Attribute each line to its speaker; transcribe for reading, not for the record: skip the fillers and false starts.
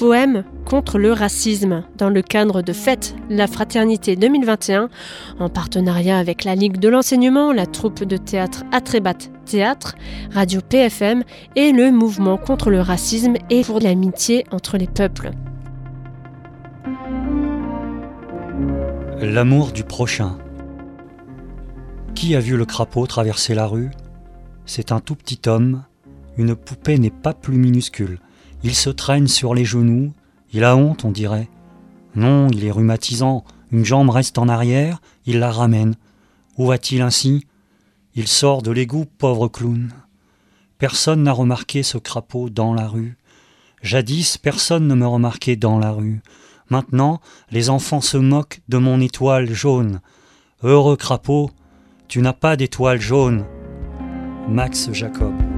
Speaker 1: poème contre le racisme dans le cadre de Fête la Fraternité 2021 en partenariat avec la Ligue de l'enseignement, la troupe de théâtre Atrébat Théâtre, Radio PFM et le mouvement contre le racisme et pour l'amitié entre les peuples.
Speaker 2: L'amour du prochain. Qui a vu le crapaud traverser la rue ? C'est un tout petit homme. Une poupée n'est pas plus minuscule. Il se traîne sur les genoux. Il a honte, on dirait. Non, il est rhumatisant. Une jambe reste en arrière. Il la ramène. Où va-t-il ainsi ? Il sort de l'égout, pauvre clown. Personne n'a remarqué ce crapaud dans la rue. Jadis, personne ne me remarquait dans la rue. Maintenant, les enfants se moquent de mon étoile jaune. Heureux crapaud, tu n'as pas d'étoile jaune. Max Jacob.